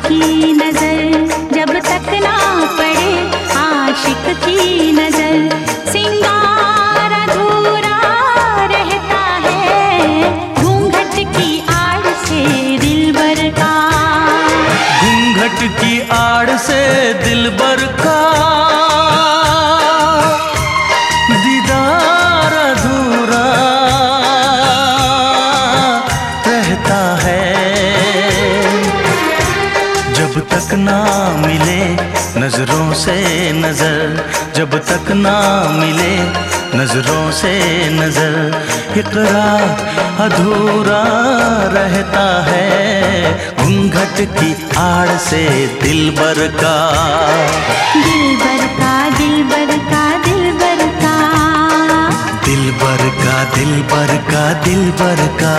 की नजर, जब तक ना पड़े आशिक की नजर। सिंगार अधूरा रहता है घूंघट की आड़ से दिलबर का। घूंघट की आड़ से दिलबर का दीदार अधूरा रहता है। जब तक ना मिले नजरों से नजर, जब तक ना मिले नजरों से नजर, इकरार अधूरा रहता है घूंघट की आड़ से दिलबर का। दिलबर का दिलबर का दिलबर का, दिलबर का दिलबर का दिलबर का।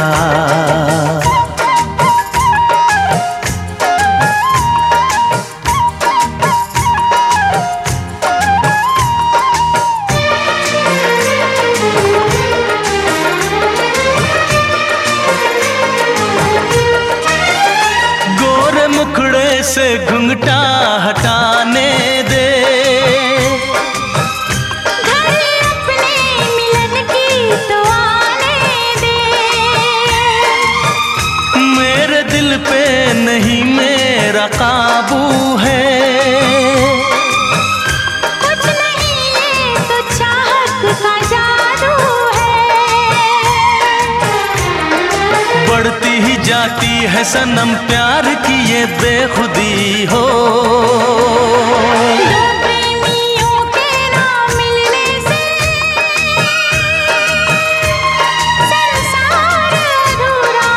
मुखड़े से घुंघटा हटाने दे, घड़ी अपने मिलन की तो आने दे। मेरे दिल पे नहीं मेरा काबू है, कुछ नहीं ये तो चाहत का जादू है। बढ़ती ही जाती है सनम प्यार की ये बेखुदी हो। दो प्रेमियों के ना मिलने से संसार अधूरा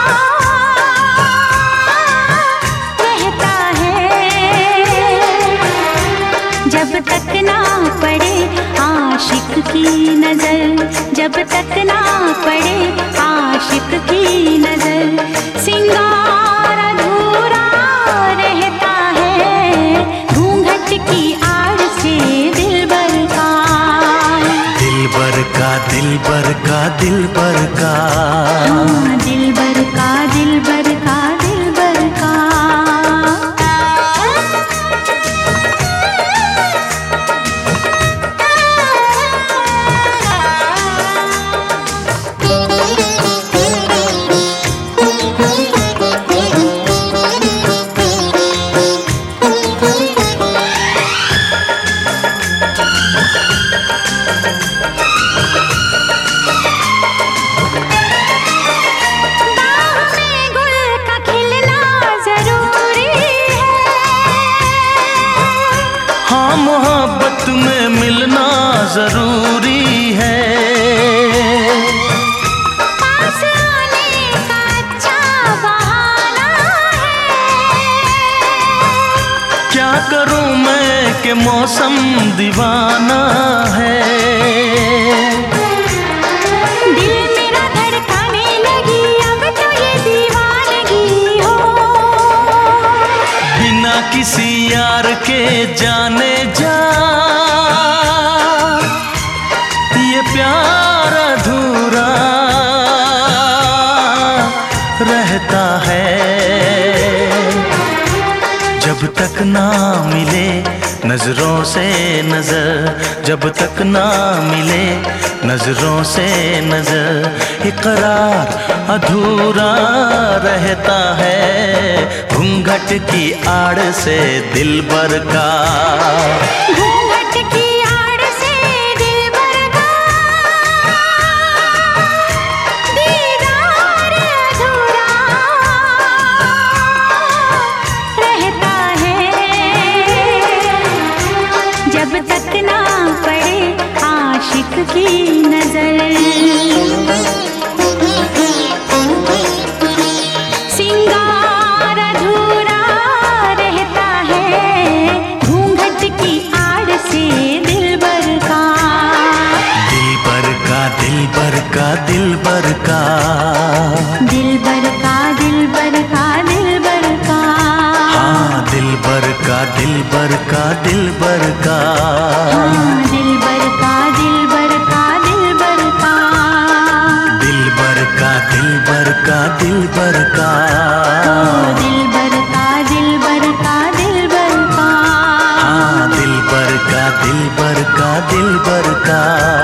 रहता है। जब तक ना पड़े आशिक की नजर, जब तक ना पड़े आशिक की नजर। सिंगार अधूरा रहता है घूंघट की आड़ से दिलबर का। दिलबर का दिलबर का दिलबर का, हाँ, दिलबर का दिलबर का दिलबर का। हाँ मोहब्बत में मिलना जरूरी है, पास आने का अच्छा बहाना है। क्या करूं मैं कि मौसम दीवाना है। दिल मेरा धड़काने लगी अब तो ये दीवानगी हो। बिना किसी यार के जाने जा ये प्यार अधूरा रहता है। जब तक ना मिले नजरों से नजर, जब तक ना मिले नजरों से नजर, इकरार अधूरा रहता है घूंघट की आड़ से दिलबर का। घूंघट की आड़ से दिलबर का दीदार अधूरा रहता है। जब तक ना पड़े आशिक की नजर। सिंगार अधूरा रहता है घूंघट की आड़ से दिलबर का। दिलबर का दिलबर का दिलबर का, दिलबर का दिलबर का दिलबर का। हाँ दिलबर का दिलबर का दिलबर का। हाँ, दिलबर का दिलबर का दिलबर का। दिलबर का दिलबर का दिलबर का। दिलबर का दिलबर का दिल बर का